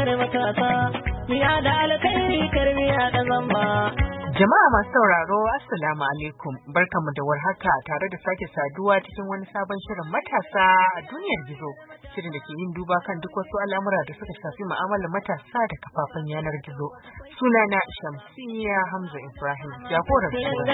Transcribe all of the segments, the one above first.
tashar matasa, miya da alkhairi karmiya da zamba. Jama'a masu sauraro, Assalamu alaikum. Barkanmu da warhaka tare da sake saduwa cikin wani sabon shirin matasa a duniyar gizo. Shirin da ke yin duba kan duk wasu al'amura da suka shafi mu'amalar matasa da kafafen yanar gizo. Sunana Shamsiyya Hamza Ibrahim, jagorar shirin.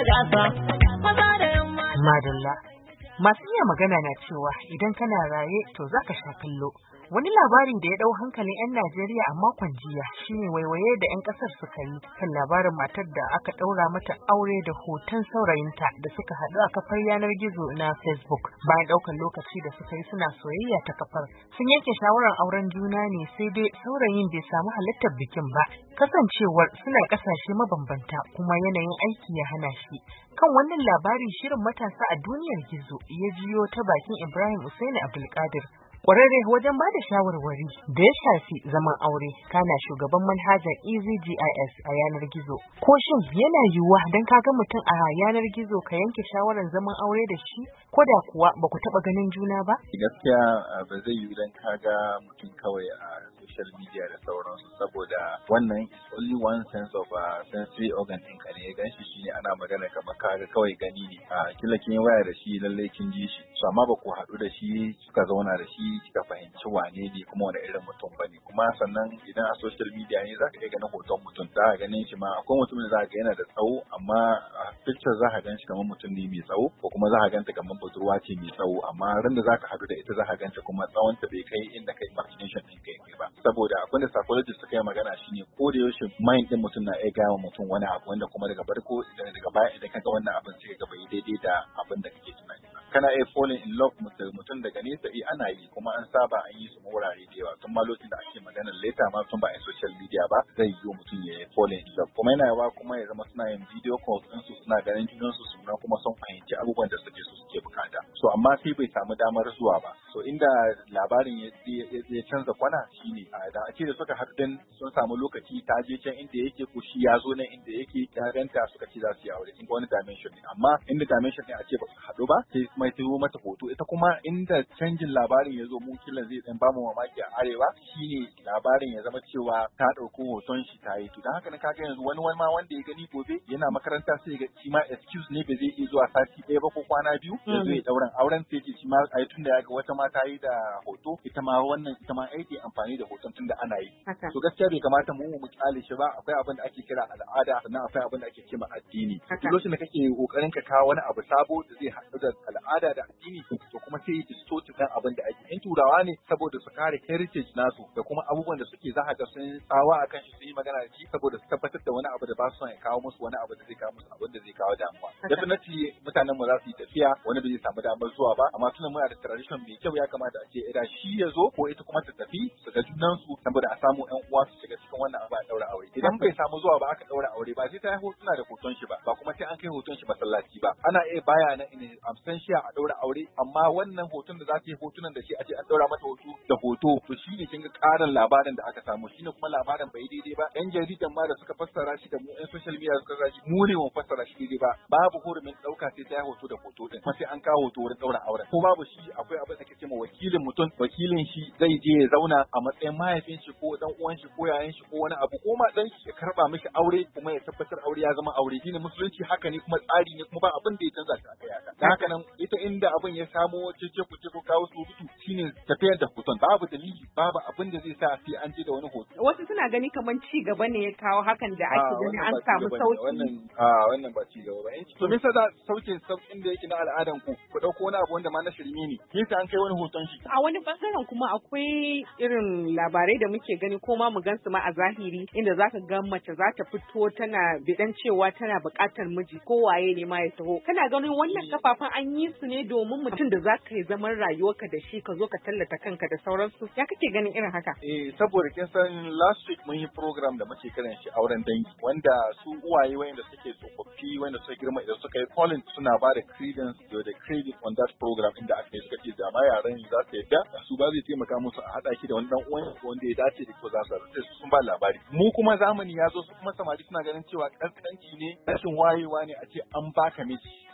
Madalla. Masu iya magana na cewa idan kana raye to zaka sha kallo. Wani labarin da ya dau hankalin 'yan Najeriya a makon jiya shine waiwaye da 'yan kasar suka yi kan labarin matar da aka daura mata aure da hoton saurayinta da suka haɗu a kafar yanar gizo na Facebook. Bayan ɗaukar lokaci da suka yi suna soyayya ta kafar, sun yanke shawarar auren juna ne sai dai saurayin bai samu halartar bikin ba, kasancewar suna ƙasashe mabambanta kuma yanayin aiki ya hana shi. Kan wannan labari shirin matasa a duniyar gizo ya jiyo ta bakin Ibrahim Usaini Abdulkadir, ƙwararre wajen ba da shawarwari da ya shafi zaman aure, kana shugaban manhajar EasyGIS a yanar gizo. Ko shin yana yiwuwa don ka ga mutum a yanar gizo ka yanke shawarar zaman aure da shi, ko da kuwa ba ku taɓa ganin juna ba? Gaskiya ba zai yiwu don ka ga mutum kawai a social media da sauransu, saboda wannan is only one sense of sensory organ ɗin ka ne. Gan shi ne ana magana kamar ka ga kawai gani ne. Kila kin yi waya da shi, lallai kin ji shi, so amma ba ku haɗu da shi suka zauna da shi kika fahimci wane ne kuma wani irin mutum bane. Kuma sannan idan a social media ne zaka iya ganin hoton mutum, za ka ganin shi ma akwai mutumin da za ka ga yana da tsawo amma a picture za ka gan shi kamar mutum ne mai tsawo, ko kuma za ka ganta kamar budurwa ce mai tsawo, amma ran da za ka haɗu da ita za ka ganta kuma tsawonta bai kai inda kai imagination ɗin kai ba. Saboda abin da psychologist suka yi magana shine ko da yaushe mind ɗin mutum na iya gaya wa mutum wani abu wanda kuma daga farko daga baya idan ka ga wannan abin sai ka ga bai daidai da abin da kake tunani. Kana iya falling in love mutum daga nesa, ana yi kuma an saba an yi su wurare da yawa tun ma lokacin da ake maganar leta ma tun ba a social media ba zai yi mutum ya falling in love. Kuma yana yawa kuma ya zama suna yin video calls din su, suna ganin junan su suna kuma sun fahimci abubuwan da suke bukata. So amma sai bai samu damar zuwa ba. So inda labarin ya canza kwana shine da a ce da suka haɗu din sun samu lokaci, ta je can inda yake ko shi ya zo nan inda yake, ya ganta suka ce za su yi aure. In wani dimension ne, amma inda dimension ne a ce ba su haɗu ba sai mai turo mata hoto. Ita kuma inda canjin labarin ya zo, mu kila zai dan bamu mamaki a arewa, shine labarin ya zama cewa ta ɗauko hoton shi ta yi. To dan haka ne kaga yanzu wani ma wanda ya gani gobe yana makaranta sai ga shi ma excuse ne ba zai iya zuwa sati ɗaya ba ko kwana biyu ya zo ya ɗauran auren, sai ce shi ma ai tunda ya ga wata ma ta yi da hoto, ita ma ai ke amfani da hoton tunda ana yi. To gaskiya bai kamata mu kyale shi ba. Akwai abin da ake kira al'ada, sannan akwai abin da ake kira addini. Lokacin da kake kokarin ka kawo wani abu sabo da zai haɗu da al'ada da addini, to kuma sai distort dan abin da ake. In turawa ne saboda su kare heritage nasu da kuma abubuwan da suke za ga sun tsawa akan shi, sun yi magana da shi saboda su tabbatar da wani abu da ba su son ya kawo musu wani abu da zai kawo musu abin da zai kawo damuwa. Definitely mutanen mu za su yi tafiya, wani bai samu damar zuwa ba, amma tunan muna da tradition mai kyau, ya kamata a ce idan shi ya zo ko ita kuma ta tafi su ga junan su saboda a samu ƴan uwa su shiga cikin wannan abu a daura aure. Idan bai samu zuwa ba aka daura aure, ba sai ta yi hotuna da hoton shi ba kuma sai an kai hoton shi masallaci ba. Ana iya baya na in absentia a daura aure, amma wannan hoton da za ta yi hotunan da shi a ce an daura mata hoto da hoto, to shi ne kin ga ƙarin labarin da aka samu, shine kuma labarin bai daidai ba. Yan jaridan ma da suka fassara shi da mu yan social media suka zaji mu ne mu fassara shi daidai ba. Babu hurumin ɗauka sai ta yi hoto da hoto din, kuma sai an kawo hoto wurin daura auren. Ko babu shi akwai abin da ake cewa wakilin mutum, wakilin shi zai je ya zauna a matsayin mahaifin shi ko dan uwan shi ko yayan shi ko wani abu, ko ma dan shi ya karba mishi aure kuma ya tabbatar aure ya zama aure. Shine musulunci, haka ne kuma tsari ne, kuma ba abin da ya canza shi akai haka. Dan haka nan ita inda abin ya samo cece ku ce ko kawo surutu shine tafiyar da hoton. Babu dalili, babu abin da zai sa sai an je da wani hoto. Wasu suna gani kamar ci gaba ne ya kawo hakan da ake gani an samu sauki. Wannan ba ci gaba ba. To me yasa za saukin da yake na al'adan ku dauko wani abu wanda ma na shirme ne, yasa an kai wani hoton shi. A wani bangaren kuma akwai irin labarai da muke gani ko ma mu gansu ma a zahiri, inda zaka ga mace za ta fito tana bidan cewa tana buƙatar miji ko waye ne ma ya taho. Kana ganin wannan kafafen an yi su ne domin mutum da zaka yi zaman rayuwarka da shi ka zo ka tallata kanka da sauransu. Ya kake ganin irin haka? Saboda kin san last week mun yi program da muke kiran shi auren dangi, wanda su uwaye wanda suke tsofaffi wanda suka girma idan suka yi calling suna ba da credence da credit on that program, inda aka yi suka ce da ma yaran za su yadda su ba zai taimaka musu a haɗa shi da wani dan uwan wanda ya dace da ko za su rute su sun ba labari. Mu kuma zamani ya zo, su kuma samari suna ganin cewa kaskanci ne, rashin wayewa ne a ce an baka miji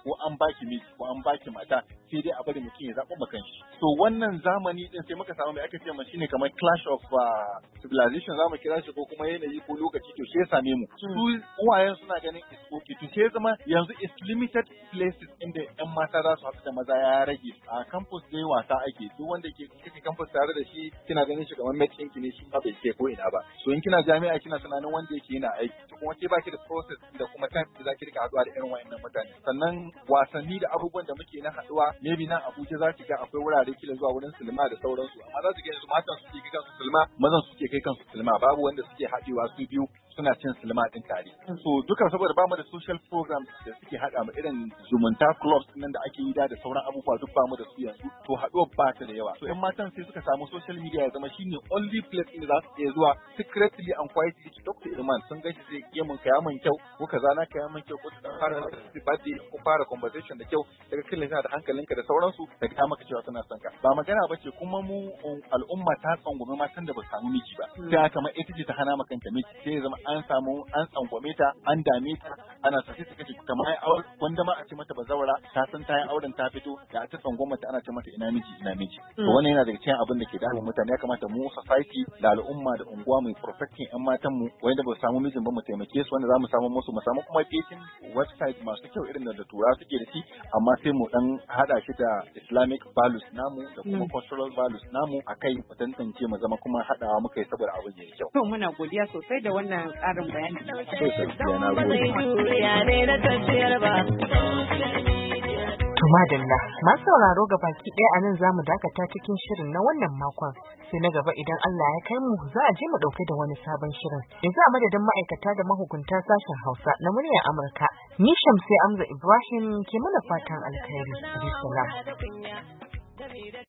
ko an baki miji ko an baki mata, sai dai a bari mutum ya zaɓa makan shi. So wannan zamani din sai muka samu mai aka ce ma shine kamar clash of civilization zamu kira shi, ko kuma yanayi ko lokaci, to shi ya same mu. Su uwayen suna ganin is okay, to sai zama yanzu is limited places inda yan mata za su haɗu da maza ya rage. A campus dai wasa ake, duk wanda ke kike campus tare da shi kina ganin shi kamar mate ɗinki ne, shi ba bai ke ko ina ba. So in kina jami'a kina tunanin wanda yake yana aiki, to kuma ke baki da process da kuma time da zaki rika haɗuwa da irin wayannan mutane. Sannan wasanni da abubuwan da muke na haɗuwa, maybe nan Abuja za ki ga akwai wurare kila zuwa wurin silma da sauransu, amma za su ga yanzu matan suke kai kansu silma, mazan suke kai kansu silma, babu wanda suke haɗewa su biyu suna cin silma din tare. So duka saboda bamu da social programs da suke haɗa mu irin zumunta clubs nan da ake yi da sauran abubuwa, duk bamu da su yanzu, to haɗuwar ba ta da yawa. So in matan sai suka samu social media ya zama shine only place inda za su iya zuwa secretly and quietly to talk to Irman, sun gaishe sai ke mun kaya mun kyau ko kaza na kaya mun kyau, ko ta fara birthday ko fara conversation da kyau, daga killin da hankalinka da sauransu, daga ta maka cewa suna son ka. Ba magana bace, kuma mu al'umma ta tsangwame matan da ba samu miji ba, sai kamar ita ce ta hana maka miji, sai ya zama an tsangwame ta, an dame ta, ana sace ta kace kamar ai aure wanda ma a ce mata bazawara, ta san ta yi auren ta fito, da ta tsangwama ta ana ce mata ina miji ina miji. To wannan yana daga cikin abin da ke damun mutane. Ya kamata mu society da al'umma da unguwa mu protecting ƴan matan mu wanda ba su samu mijin ba, mu taimake su, wanda za mu samu musu, mu samu kuma dating website masu kyau irin da tura suke da shi, amma sai mu dan hada shi da Islamic values namu da kuma cultural values namu akai, mu tantance mu zama kuma hadawa muka yi saboda abin yayi kyau. To muna godiya sosai da wannan ƙarin bayani. To madalla, masu sauraro ga baki ɗaya a nan za mu dakata cikin shirin na wannan makon, sai na gaba idan Allah ya kai mu za a je mu ɗauke da wani sabon shirin. Yanzu a madadin ma'aikata da mahukunta sashen Hausa na muryar Amurka, ni Shamsiyya Amza Ibrahim ke mana fatan alkhairi. Bisalam.